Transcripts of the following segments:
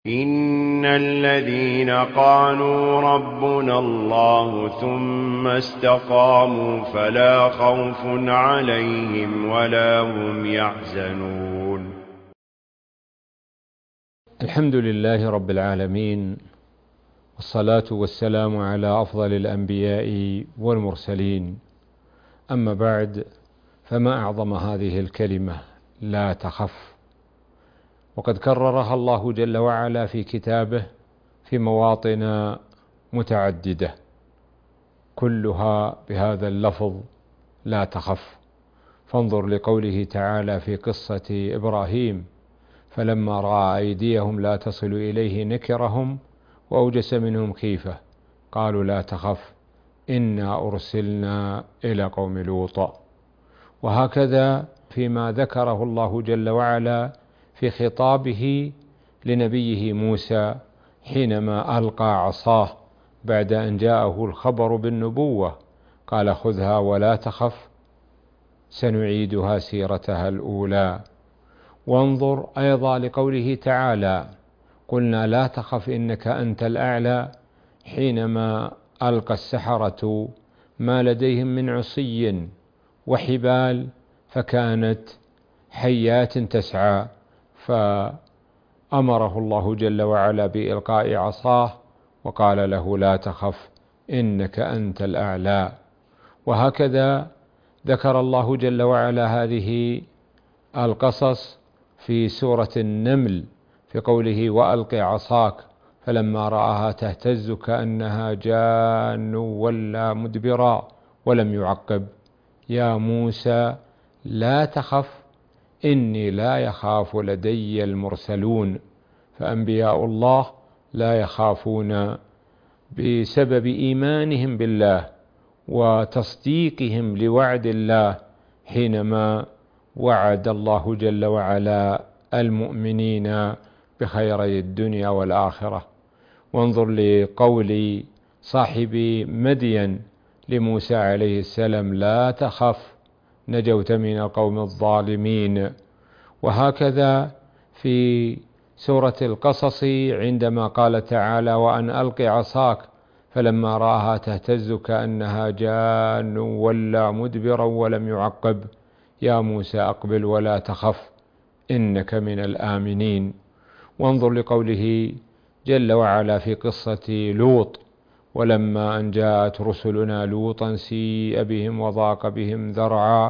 إن الذين قالوا ربنا الله ثم استقاموا فلا خوف عليهم ولا هم يحزنون. الحمد لله رب العالمين، والصلاة والسلام على أفضل الأنبياء والمرسلين. أما بعد، فما أعظم هذه الكلمة لا تخف، وقد كررها الله جل وعلا في كتابه في مواطن متعددة، كلها بهذا اللفظ لا تخف. فانظر لقوله تعالى في قصة إبراهيم: فلما رأى أيديهم لا تصل إليه نكرهم وأوجس منهم خيفة قالوا لا تخف إنا أرسلنا إلى قوم لوط. وهكذا فيما ذكره الله جل وعلا في خطابه لنبيه موسى حينما ألقى عصاه بعد أن جاءه الخبر بالنبوة، قال خذها ولا تخف سنعيدها سيرتها الأولى. وانظر أيضا لقوله تعالى: قلنا لا تخف إنك أنت الأعلى، حينما ألقى السحرة ما لديهم من عصي وحبال فكانت حيات تسعى، فأمره الله جل وعلا بإلقاء عصاه وقال له لا تخف إنك أنت الأعلى. وهكذا ذكر الله جل وعلا هذه القصص في سورة النمل في قوله: وألق عصاك فلما رآها تهتز كأنها جان ولا مدبرا ولم يعقب يا موسى لا تخف إني لا يخاف لدي المرسلون. فأنبياء الله لا يخافون بسبب إيمانهم بالله وتصديقهم لوعد الله حينما وعد الله جل وعلا المؤمنين بخيري الدنيا والآخرة. وانظر لقول صاحب مدين لموسى عليه السلام: لا تخف نجوت من القوم الظالمين. وهكذا في سورة القصص عندما قال تعالى: وأن ألق عصاك فلما رآها تهتز كأنها جان ولا مدبرا ولم يعقب يا موسى أقبل ولا تخف إنك من الآمنين. وانظر لقوله جل وعلا في قصة لوط: ولما أن جاءت رسلنا لوطا سيء بهم وضاق بهم ذرعا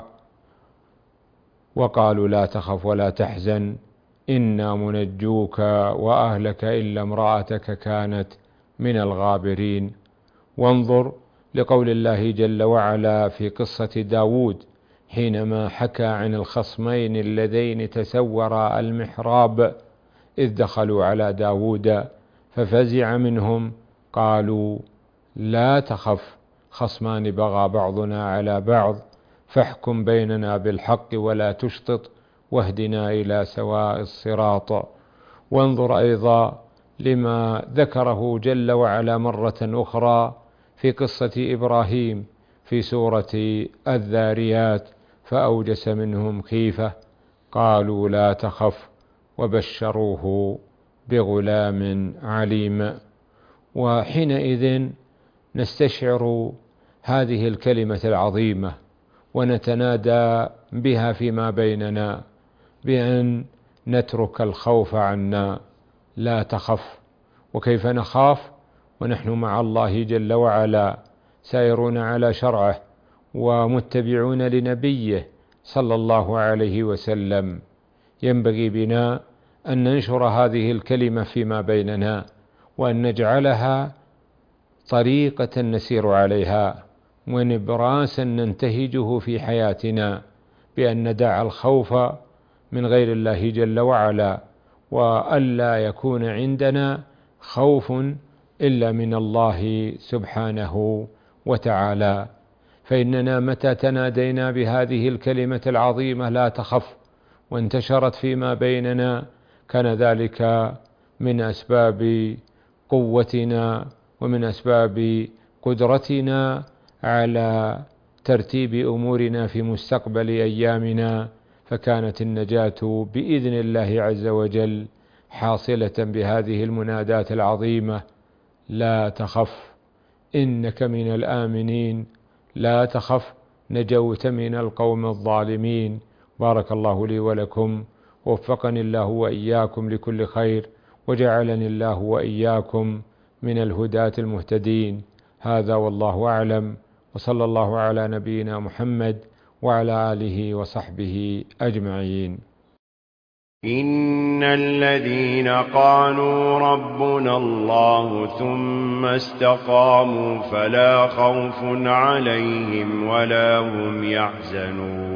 وقالوا لا تخف ولا تحزن إنا منجوك وأهلك إلا امرأتك كانت من الغابرين. وانظر لقول الله جل وعلا في قصة داود حينما حكى عن الخصمين اللذين تسورا المحراب إذ دخلوا على داود ففزع منهم قالوا لا تخف خصمان بغى بعضنا على بعض فاحكم بيننا بالحق ولا تشطط واهدنا إلى سواء الصراط. وانظر أيضا لما ذكره جل وعلا مرة أخرى في قصة إبراهيم في سورة الذاريات: فأوجس منهم خيفة قالوا لا تخف وبشروه بغلام عليم. وحينئذ نستشعر هذه الكلمة العظيمة ونتنادى بها فيما بيننا بأن نترك الخوف عنا. لا تخف. وكيف نخاف ونحن مع الله جل وعلا سائرون على شرعه ومتبعون لنبيه صلى الله عليه وسلم؟ ينبغي بنا أن ننشر هذه الكلمة فيما بيننا وأن نجعلها طريقة نسير عليها ونبراسا ننتهجه في حياتنا، بأن ندع الخوف من غير الله جل وعلا، وألا يكون عندنا خوف إلا من الله سبحانه وتعالى. فإننا متى تنادينا بهذه الكلمة العظيمة لا تخف وانتشرت فيما بيننا كان ذلك من أسباب قوتنا ومن أسباب قدرتنا على ترتيب أمورنا في مستقبل أيامنا، فكانت النجاة بإذن الله عز وجل حاصلة بهذه المنادات العظيمة: لا تخف إنك من الآمنين، لا تخف نجوت من القوم الظالمين. بارك الله لي ولكم، ووفقني الله وإياكم لكل خير، وجعلني الله وإياكم من الهداة المهتدين. هذا والله أعلم، وصلى الله على نبينا محمد وعلى آله وصحبه أجمعين. إن الذين قالوا ربنا الله ثم استقاموا فلا خوف عليهم ولا هم يحزنون